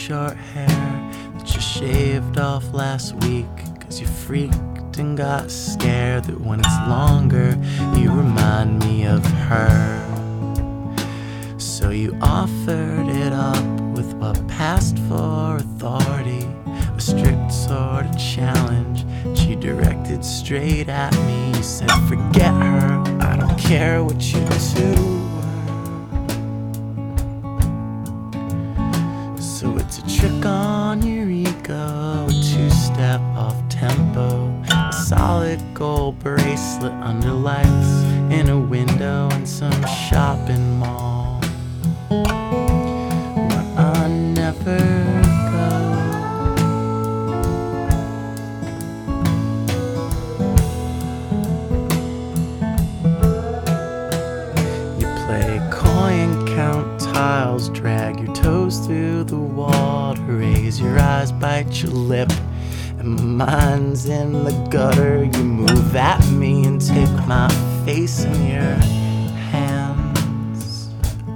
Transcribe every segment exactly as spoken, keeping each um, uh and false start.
short hair that you shaved off last week, 'cause you freaked and got scared that when it's longer you remind me of her. So you offered it up with what passed for authority, a strict sort of challenge that you directed straight at me. You said, forget her, I don't care what you do. So it's a trick on your ego, a two-step off tempo, a solid gold bracelet under lights in a window in some shopping mall where I never go. You play coin, count tiles, drag your toes through the water, raise your eyes, bite your lip, and mine's in the gutter. You move at me and take my face in your hands.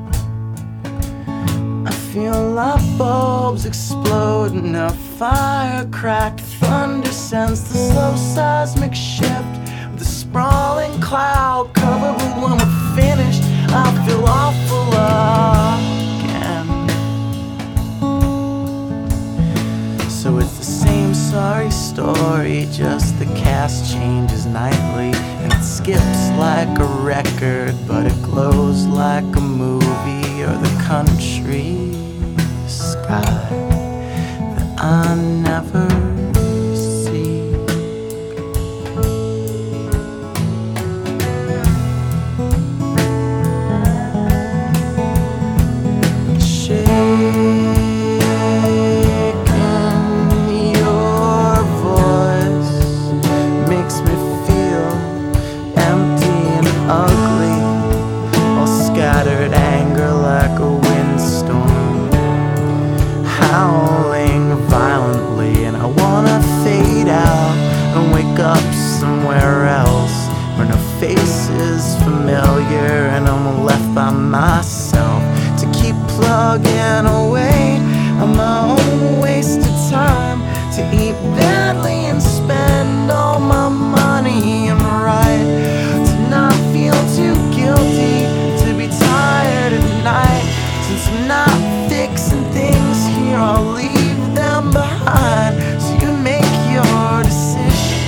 I feel like bulbs explode and a fire cracked. Thunder sends the slow seismic shift with a sprawling cloud cover. But when we're finished, I feel awful again. So it's the same sorry story, just the cast changes nightly, and it skips like a record, but it glows like a movie or the country sky that I never see. Ugly, all scattered anger like a windstorm, howling violently, and I wanna fade out and wake up somewhere else where no face is familiar and I'm left by myself to keep plugging away on my own wasted time, to eat badly and spend all my money and write, not feel too guilty to be tired at night. Since I'm not fixing things here, I'll leave them behind, so you make your decision.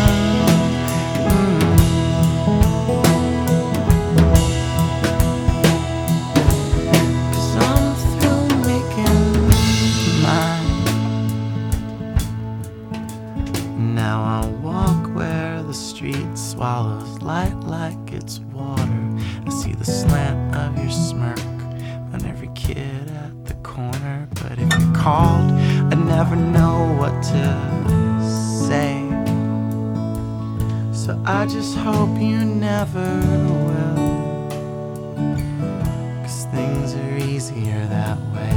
mm. 'Cause I'm through making mine. Now I walk where the street swallows light like it's water. I see the slant of your smirk on every kid at the corner. But if you're called, I never know what to say. So I just hope you never will, 'cause things are easier that way.